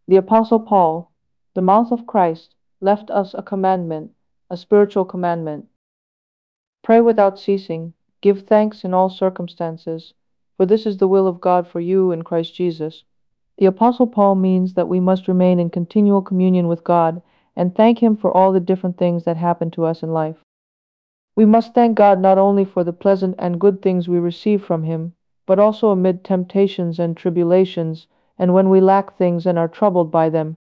The Apostle Paul, the mouth of Christ, left us a commandment, a spiritual commandment. Pray without ceasing, give thanks in all circumstances, for this is the will of God for you in Christ Jesus. The Apostle Paul means that we must remain in continual communion with God and thank Him for all the different things that happen to us in life. We must thank God not only for the pleasant and good things we receive from Him, but also amid temptations and tribulations, and when we lack things and are troubled by them.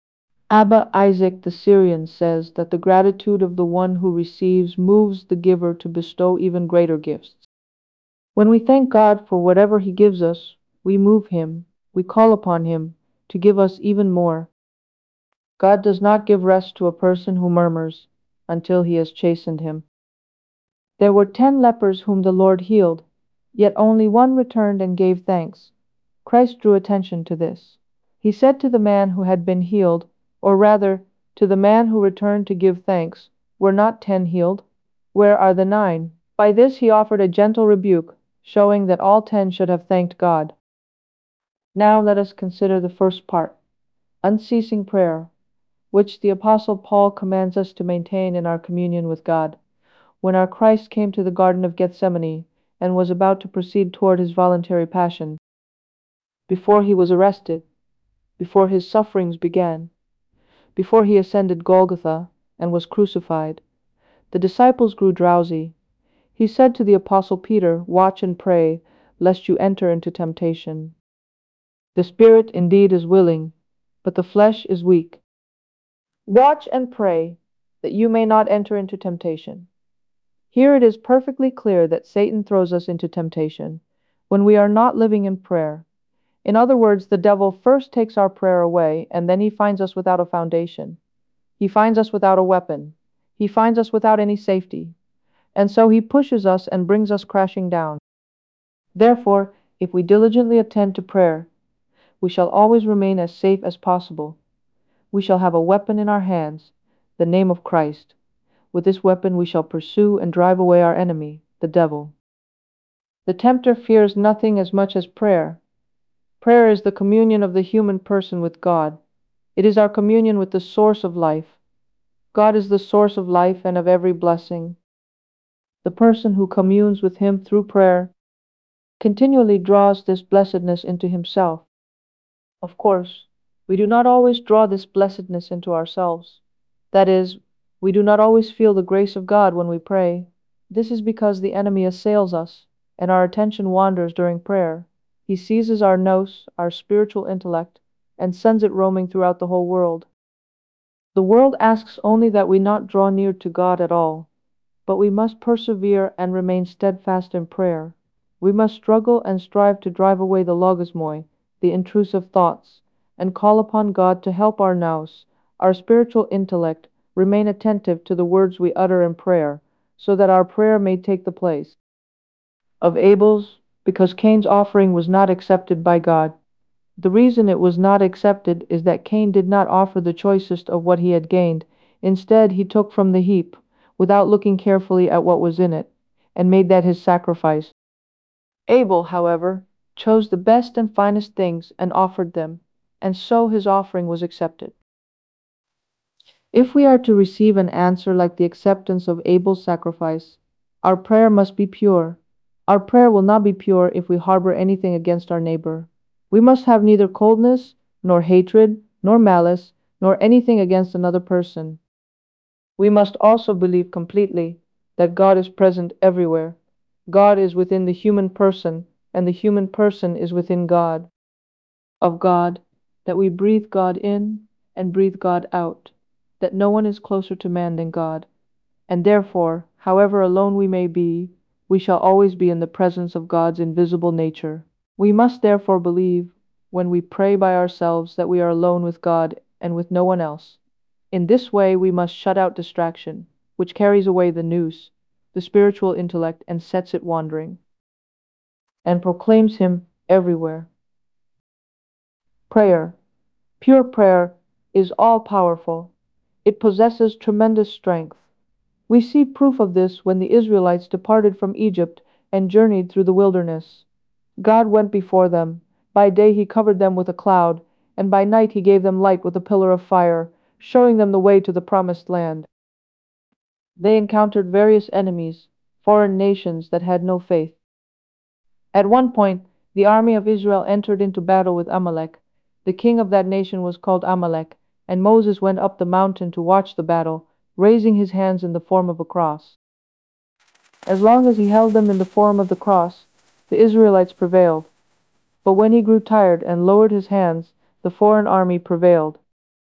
Abba Isaac the Syrian says that the gratitude of the one who receives moves the giver to bestow even greater gifts. When we thank God for whatever He gives us, we move Him, we call upon Him to give us even more. God does not give rest to a person who murmurs until He has chastened him. There were 10 lepers whom the Lord healed, yet only one returned and gave thanks. Christ drew attention to this. He said to the man who had been healed, or rather, to the man who returned to give thanks, "Were not 10 healed? Where are the 9?" By this he offered a gentle rebuke, showing that all 10 should have thanked God. Now let us consider the first part, unceasing prayer, which the Apostle Paul commands us to maintain in our communion with God. When our Christ came to the Garden of Gethsemane, and was about to proceed toward His voluntary passion, before He was arrested, before His sufferings began, before He ascended Golgotha and was crucified, the disciples grew drowsy. He said to the Apostle Peter, "Watch and pray, lest you enter into temptation. The spirit indeed is willing, but the flesh is weak. Watch and pray, that you may not enter into temptation." Here it is perfectly clear that Satan throws us into temptation when we are not living in prayer. In other words, the devil first takes our prayer away, and then he finds us without a foundation. He finds us without a weapon. He finds us without any safety. And so he pushes us and brings us crashing down. Therefore, if we diligently attend to prayer, we shall always remain as safe as possible. We shall have a weapon in our hands, the name of Christ. With this weapon we shall pursue and drive away our enemy, the devil. The tempter fears nothing as much as prayer. Prayer is the communion of the human person with God. It is our communion with the source of life. God is the source of life and of every blessing. The person who communes with Him through prayer continually draws this blessedness into himself. Of course, we do not always draw this blessedness into ourselves. That is, we do not always feel the grace of God when we pray. This is because the enemy assails us, and our attention wanders during prayer. He seizes our nous, our spiritual intellect, and sends it roaming throughout the whole world. The world asks only that we not draw near to God at all, but we must persevere and remain steadfast in prayer. We must struggle and strive to drive away the logismoi, the intrusive thoughts, and call upon God to help our nous, our spiritual intellect, remain attentive to the words we utter in prayer, so that our prayer may take the place of Abel's, because Cain's offering was not accepted by God. The reason it was not accepted is that Cain did not offer the choicest of what he had gained. Instead, he took from the heap, without looking carefully at what was in it, and made that his sacrifice. Abel, however, chose the best and finest things and offered them, and so his offering was accepted. If we are to receive an answer like the acceptance of Abel's sacrifice, our prayer must be pure. Our prayer will not be pure if we harbor anything against our neighbor. We must have neither coldness, nor hatred, nor malice, nor anything against another person. We must also believe completely that God is present everywhere. God is within the human person, and the human person is within God. Of God, that we breathe God in and breathe God out, that no one is closer to man than God, and therefore, however alone we may be, we shall always be in the presence of God's invisible nature. We must therefore believe, when we pray by ourselves, that we are alone with God and with no one else. In this way we must shut out distraction, which carries away the nous, the spiritual intellect, and sets it wandering, and proclaims Him everywhere. Prayer, pure prayer, is all-powerful. It possesses tremendous strength. We see proof of this when the Israelites departed from Egypt and journeyed through the wilderness. God went before them. By day He covered them with a cloud, and by night he gave them light with a pillar of fire, showing them the way to the promised land. They encountered various enemies, foreign nations that had no faith. At one point, the army of Israel entered into battle with Amalek. The king of that nation was called Amalek, and Moses went up the mountain to watch the battle, raising his hands in the form of a cross. As long as he held them in the form of the cross, the Israelites prevailed. But when he grew tired and lowered his hands, the foreign army prevailed.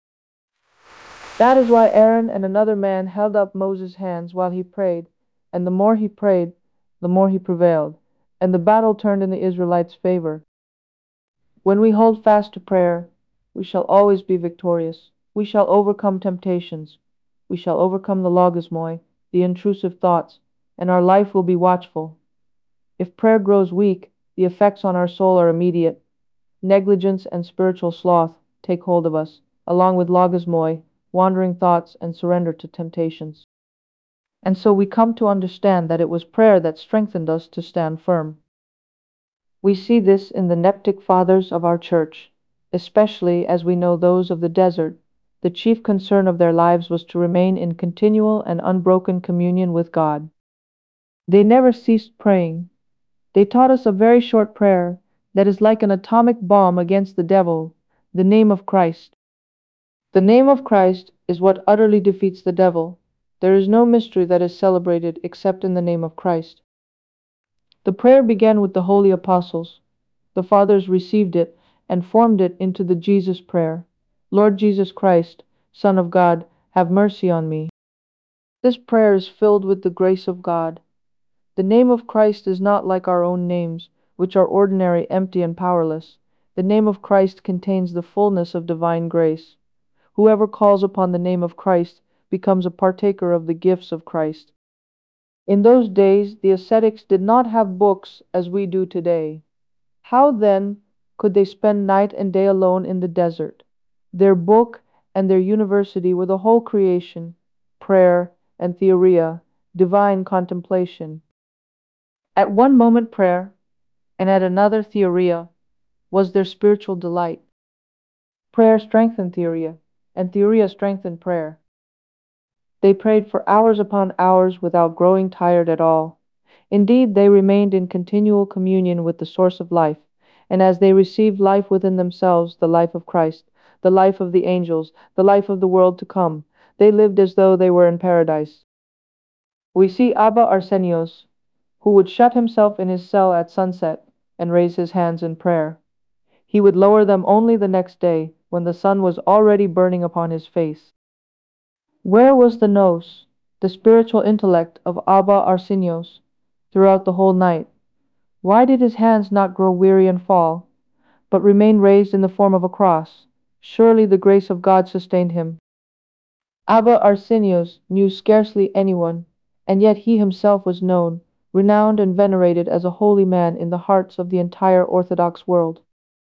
That is why Aaron and another man held up Moses' hands while he prayed, and the more he prayed, the more he prevailed, and the battle turned in the Israelites' favor. When we hold fast to prayer, we shall always be victorious. We shall overcome temptations. We shall overcome the logismoi, the intrusive thoughts, and our life will be watchful. If prayer grows weak, the effects on our soul are immediate. Negligence and spiritual sloth take hold of us, along with logismoi, wandering thoughts, and surrender to temptations. And so we come to understand that it was prayer that strengthened us to stand firm. We see this in the Neptic fathers of our church, especially as we know those of the desert. The chief concern of their lives was to remain in continual and unbroken communion with God. They never ceased praying. They taught us a very short prayer that is like an atomic bomb against the devil, the name of Christ. The name of Christ is what utterly defeats the devil. There is no mystery that is celebrated except in the name of Christ. The prayer began with the holy apostles. The fathers received it and formed it into the Jesus prayer. Lord Jesus Christ, Son of God, have mercy on me. This prayer is filled with the grace of God. The name of Christ is not like our own names, which are ordinary, empty, and powerless. The name of Christ contains the fullness of divine grace. Whoever calls upon the name of Christ becomes a partaker of the gifts of Christ. In those days, the ascetics did not have books as we do today. How then could they spend night and day alone in the desert? Their book and their university were the whole creation, prayer and theoria, divine contemplation. At one moment prayer, and at another theoria, was their spiritual delight. Prayer strengthened theoria, and theoria strengthened prayer. They prayed for hours upon hours without growing tired at all. Indeed, they remained in continual communion with the source of life, and as they received life within themselves, the life of Christ, the life of the angels, the life of the world to come, they lived as though they were in paradise. We see Abba Arsenios, who would shut himself in his cell at sunset and raise his hands in prayer. He would lower them only the next day, when the sun was already burning upon his face. Where was the nous, the spiritual intellect of Abba Arsenios, throughout the whole night? Why did his hands not grow weary and fall, but remain raised in the form of a cross? Surely the grace of God sustained him. Abba Arsenios knew scarcely anyone, and yet he himself was known, renowned and venerated as a holy man in the hearts of the entire Orthodox world.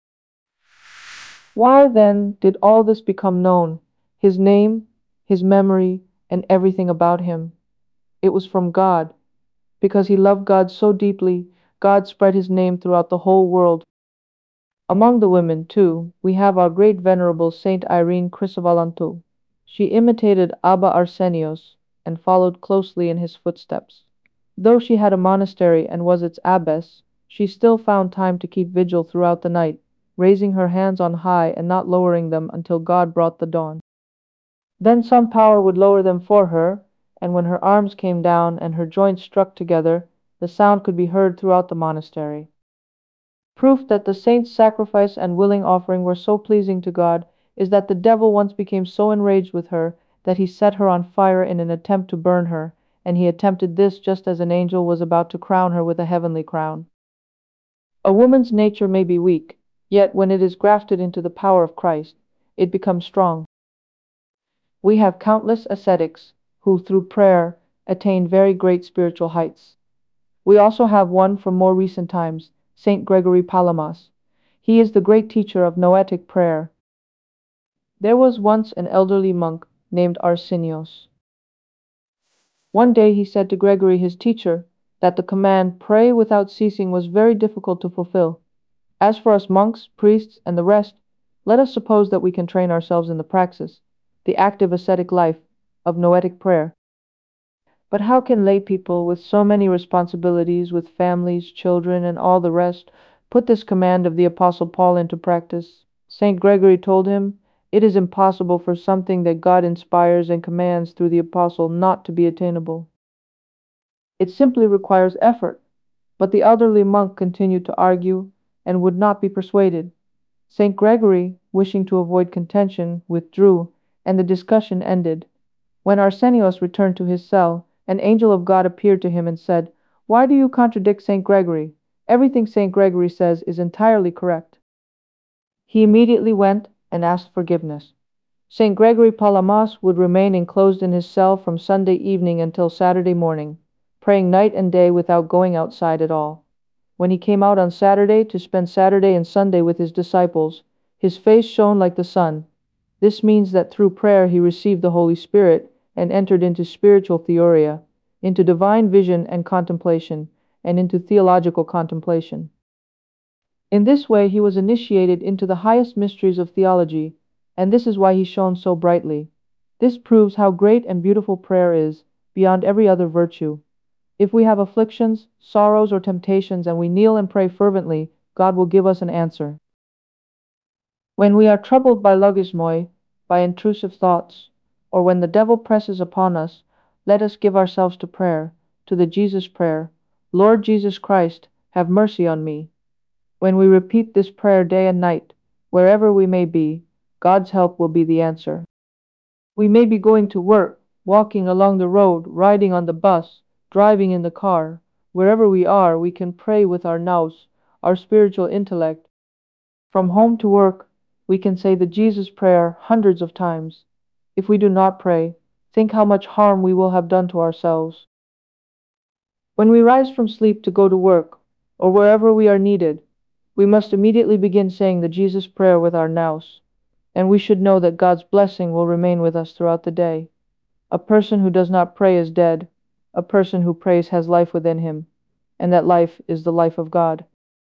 Why, then, did all this become known? His name, his memory, and everything about him. It was from God. Because he loved God so deeply, God spread his name throughout the whole world. Among the women, too, we have our great venerable Saint Irene Chrysovalantou. She imitated Abba Arsenios and followed closely in his footsteps. Though she had a monastery and was its abbess, she still found time to keep vigil throughout the night, raising her hands on high and not lowering them until God brought the dawn. Then some power would lower them for her, and when her arms came down and her joints struck together, the sound could be heard throughout the monastery. Proof that the saint's sacrifice and willing offering were so pleasing to God is that the devil once became so enraged with her that he set her on fire in an attempt to burn her, and he attempted this just as an angel was about to crown her with a heavenly crown. A woman's nature may be weak, yet when it is grafted into the power of Christ, it becomes strong. We have countless ascetics who, through prayer, attained very great spiritual heights. We also have one from more recent times, Saint Gregory Palamas. He is the great teacher of Noetic prayer. There was once an elderly monk named Arsenios. One day he said to Gregory, his teacher, that the command, pray without ceasing, was very difficult to fulfill. As for us monks, priests, and the rest, Let us suppose that we can train ourselves in the praxis, the active ascetic life of noetic prayer. But how can lay people with so many responsibilities, with families, children, and all the rest, put this command of the Apostle Paul into practice? St. Gregory told him, "It is impossible for something that God inspires and commands through the Apostle not to be attainable. It simply requires effort." But the elderly monk continued to argue and would not be persuaded. St. Gregory, wishing to avoid contention, withdrew, and the discussion ended. When Arsenios returned to his cell, an angel of God appeared to him and said, "Why do you contradict St. Gregory? Everything St. Gregory says is entirely correct." He immediately went and asked forgiveness. St. Gregory Palamas would remain enclosed in his cell from Sunday evening until Saturday morning, praying night and day without going outside at all. When he came out on Saturday to spend Saturday and Sunday with his disciples, his face shone like the sun. This means that through prayer he received the Holy Spirit and entered into spiritual theoria, into divine vision and contemplation, and into theological contemplation. In this way he was initiated into the highest mysteries of theology, and this is why he shone so brightly. This proves how great and beautiful prayer is, beyond every other virtue. If we have afflictions, sorrows, or temptations, and we kneel and pray fervently, God will give us an answer. When we are troubled by logismoi, by intrusive thoughts, or when the devil presses upon us, let us give ourselves to prayer, to the Jesus prayer, "Lord Jesus Christ, have mercy on me." When we repeat this prayer day and night, wherever we may be, God's help will be the answer. We may be going to work, walking along the road, riding on the bus, driving in the car. Wherever we are, we can pray with our nous, our spiritual intellect. From home to work, we can say the Jesus prayer hundreds of times. If we do not pray, think how much harm we will have done to ourselves. When we rise from sleep to go to work, or wherever we are needed, we must immediately begin saying the Jesus prayer with our nous, and we should know that God's blessing will remain with us throughout the day. A person who does not pray is dead. A person who prays has life within him, and that life is the life of God.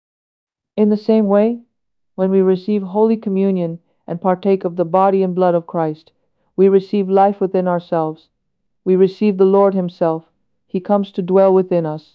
In the same way, when we receive Holy Communion and partake of the body and blood of Christ, we receive life within ourselves. We receive the Lord Himself. He comes to dwell within us.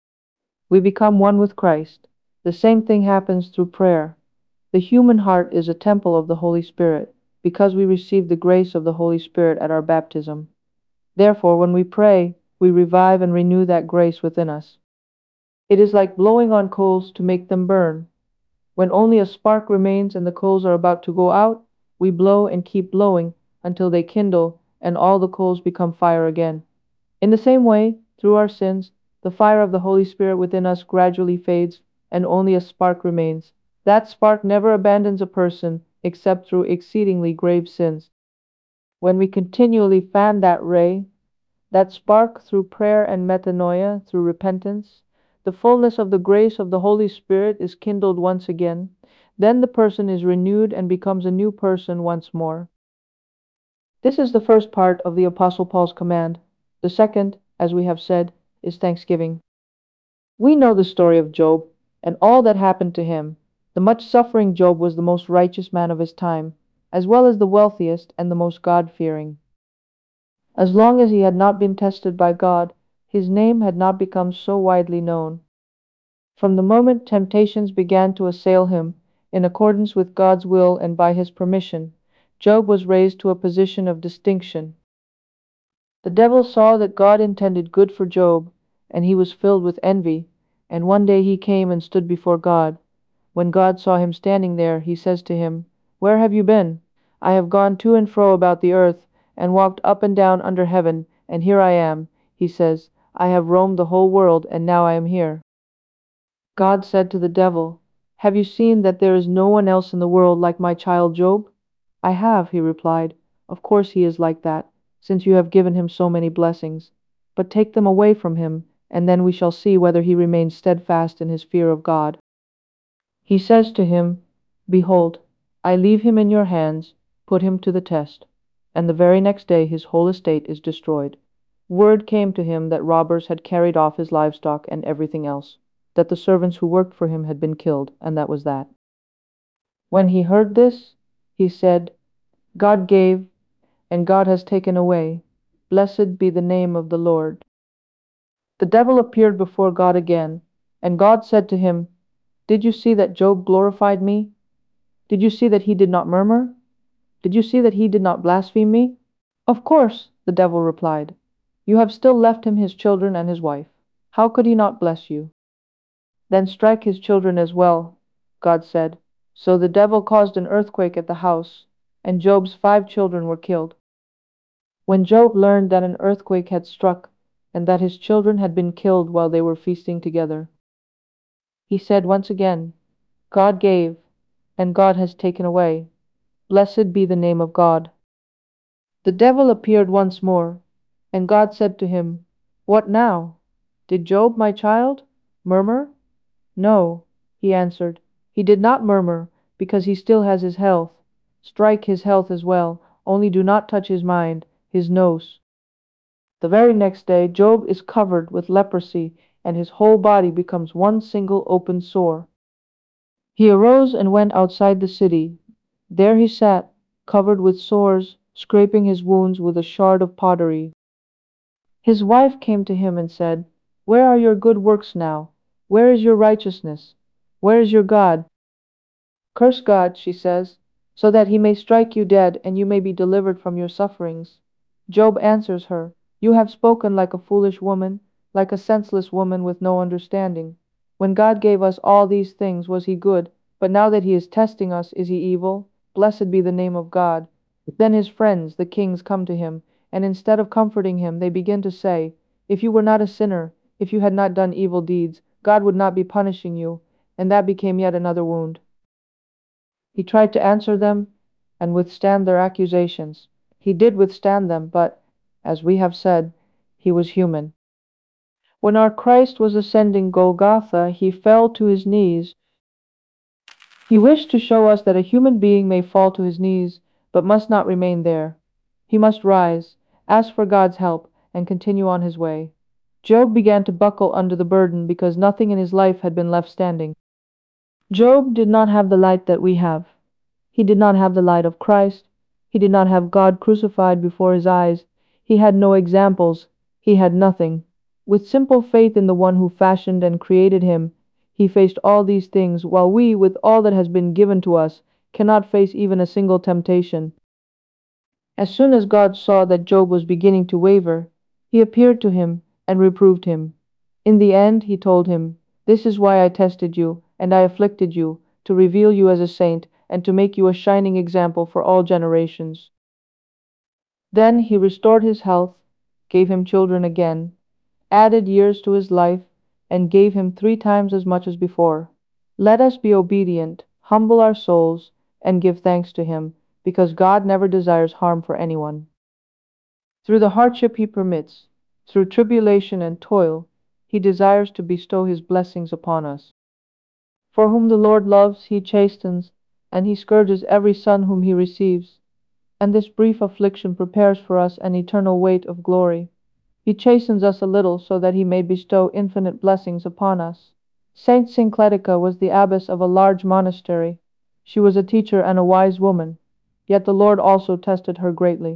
We become one with Christ. The same thing happens through prayer. The human heart is a temple of the Holy Spirit, because we receive the grace of the Holy Spirit at our baptism. Therefore, when we pray, we revive and renew that grace within us. It is like blowing on coals to make them burn. When only a spark remains and the coals are about to go out, we blow and keep blowing until they kindle and all the coals become fire again. In the same way, through our sins, the fire of the Holy Spirit within us gradually fades and only a spark remains. That spark never abandons a person except through exceedingly grave sins. When we continually fan that ray, that spark through prayer and metanoia, through repentance, the fullness of the grace of the Holy Spirit is kindled once again. Then the person is renewed and becomes a new person once more. This is the first part of the Apostle Paul's command. The second, as we have said, is thanksgiving. We know the story of Job and all that happened to him. The much suffering Job was the most righteous man of his time, as well as the wealthiest and the most God-fearing. As long as he had not been tested by God, his name had not become so widely known. From the moment temptations began to assail him, in accordance with God's will and by His permission, Job was raised to a position of distinction. The devil saw that God intended good for Job, and he was filled with envy, and one day he came and stood before God. When God saw him standing there, He says to him, "Where have you been?" "I have gone to and fro about the earth, and walked up and down under heaven, and here I am," he says. "I have roamed the whole world, and now I am here." God said to the devil, "Have you seen that there is no one else in the world like my child Job?" "I have," he replied. "Of course he is like that, since you have given him so many blessings. But take them away from him, and then we shall see whether he remains steadfast in his fear of God." He says to him, "Behold, I leave him in your hands, put him to the test." And the very next day his whole estate is destroyed. Word came to him that robbers had carried off his livestock and everything else, that the servants who worked for him had been killed, and that was that. When he heard this, He said, God gave, and God has taken away. Blessed be the name of the Lord. The devil appeared before God again, and God said to him, Did you see that Job glorified me? Did you see that he did not murmur? Did you see that he did not blaspheme me? Of course, the devil replied. You have still left him his children and his wife. How could he not bless you? Then strike his children as well, God said. So the devil caused an earthquake at the house, and Job's 5 children were killed. When Job learned that an earthquake had struck, and that his children had been killed while they were feasting together, he said once again, God gave, and God has taken away. Blessed be the name of God. The devil appeared once more, and God said to him, What now? Did Job, my child, murmur? No, he answered. He did not murmur, because he still has his health. Strike his health as well, only do not touch his mind, his nose. The very next day, Job is covered with leprosy, and his whole body becomes one single open sore. He arose and went outside the city. There he sat, covered with sores, scraping his wounds with a shard of pottery. His wife came to him and said, Where are your good works now? Where is your righteousness? Where is your God? Curse God, she says, so that he may strike you dead and you may be delivered from your sufferings. Job answers her, You have spoken like a foolish woman, like a senseless woman with no understanding. When God gave us all these things, was he good? But now that he is testing us, is he evil? Blessed be the name of God. Then his friends, the kings, come to him, and instead of comforting him, they begin to say, If you were not a sinner, if you had not done evil deeds, God would not be punishing you. And that became yet another wound. He tried to answer them and withstand their accusations. He did withstand them, but, as we have said, he was human. When our Christ was ascending Golgotha, he fell to his knees. He wished to show us that a human being may fall to his knees, but must not remain there. He must rise, ask for God's help, and continue on his way. Job began to buckle under the burden because nothing in his life had been left standing. Job did not have the light that we have. He did not have the light of Christ. He did not have God crucified before his eyes. He had no examples. He had nothing. With simple faith in the one who fashioned and created him, he faced all these things, while we, with all that has been given to us, cannot face even a single temptation. As soon as God saw that Job was beginning to waver, he appeared to him and reproved him. In the end, he told him, This is why I tested you, and I afflicted you, to reveal you as a saint, and to make you a shining example for all generations. Then he restored his health, gave him children again, added years to his life, and gave him 3 times as much as before. Let us be obedient, humble our souls, and give thanks to him, because God never desires harm for anyone. Through the hardship he permits, through tribulation and toil, he desires to bestow his blessings upon us. For whom the Lord loves, he chastens, and he scourges every son whom he receives. And this brief affliction prepares for us an eternal weight of glory. He chastens us a little so that he may bestow infinite blessings upon us. Saint Syncletica was the abbess of a large monastery. She was a teacher and a wise woman, yet the Lord also tested her greatly.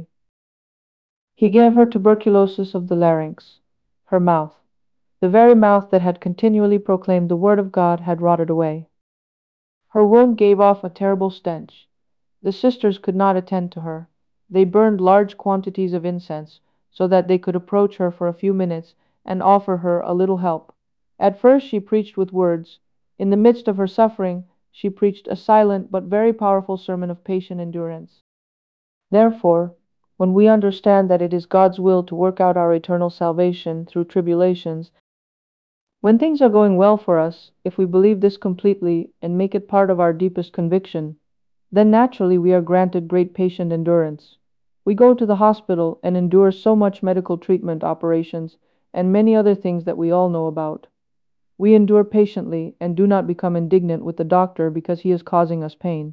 He gave her tuberculosis of the larynx. Her mouth, the very mouth that had continually proclaimed the word of God, had rotted away. Her wound gave off a terrible stench. The sisters could not attend to her. They burned large quantities of incense, so that they could approach her for a few minutes and offer her a little help. At first she preached with words. In the midst of her suffering, she preached a silent but very powerful sermon of patient endurance. Therefore, when we understand that it is God's will to work out our eternal salvation through tribulations, when things are going well for us, if we believe this completely and make it part of our deepest conviction, then naturally we are granted great patient endurance. We go to the hospital and endure so much medical treatment, operations, and many other things that we all know about. We endure patiently and do not become indignant with the doctor because he is causing us pain.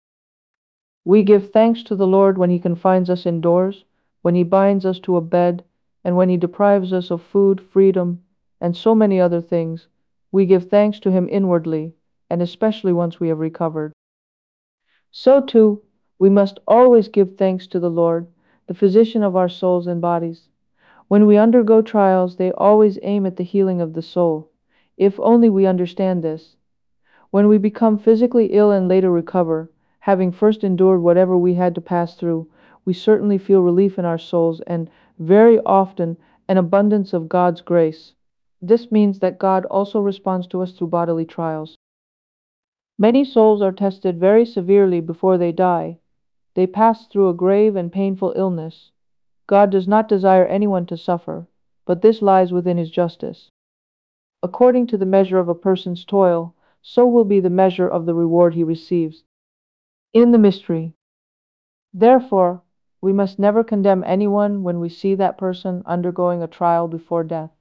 We give thanks to the Lord when he confines us indoors, when he binds us to a bed, and when he deprives us of food, freedom, and so many other things. We give thanks to him inwardly, and especially once we have recovered. So too, We must always give thanks to the Lord, the physician of our souls and bodies. When we undergo trials, they always aim at the healing of the soul. If only we understand this. When we become physically ill and later recover, having first endured whatever we had to pass through, we certainly feel relief in our souls and, very often, an abundance of God's grace. This means that God also responds to us through bodily trials. Many souls are tested very severely before they die. They pass through a grave and painful illness. God does not desire anyone to suffer, but this lies within His justice. According to the measure of a person's toil, so will be the measure of the reward he receives. In the mystery. Therefore, we must never condemn anyone when we see that person undergoing a trial before death.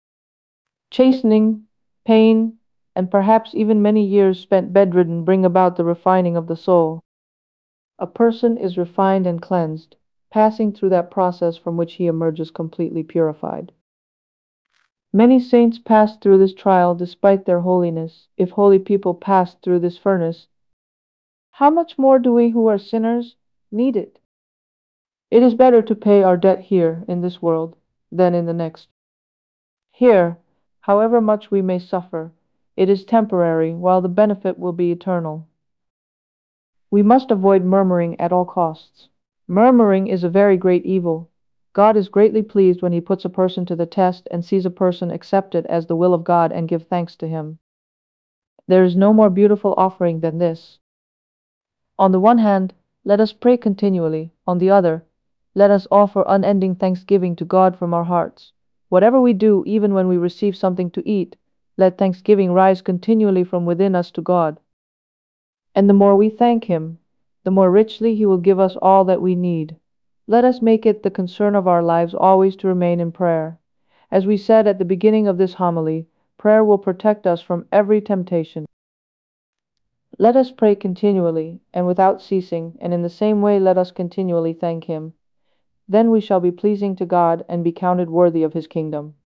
Chastening, pain, and perhaps even many years spent bedridden bring about the refining of the soul. A person is refined and cleansed, passing through that process from which he emerges completely purified. Many saints passed through this trial despite their holiness. If holy people passed through this furnace, how much more do we who are sinners need it? It is better to pay our debt here in this world than in the next. Here, however much we may suffer, it is temporary, while the benefit will be eternal. We must avoid murmuring at all costs. Murmuring is a very great evil. God is greatly pleased when He puts a person to the test and sees a person accept it as the will of God and give thanks to Him. There is no more beautiful offering than this. On the one hand, let us pray continually. On the other, let us offer unending thanksgiving to God from our hearts. Whatever we do, even when we receive something to eat, let thanksgiving rise continually from within us to God. And the more we thank Him, the more richly He will give us all that we need. Let us make it the concern of our lives always to remain in prayer. As we said at the beginning of this homily, prayer will protect us from every temptation. Let us pray continually and without ceasing, and in the same way let us continually thank Him. Then we shall be pleasing to God and be counted worthy of His kingdom.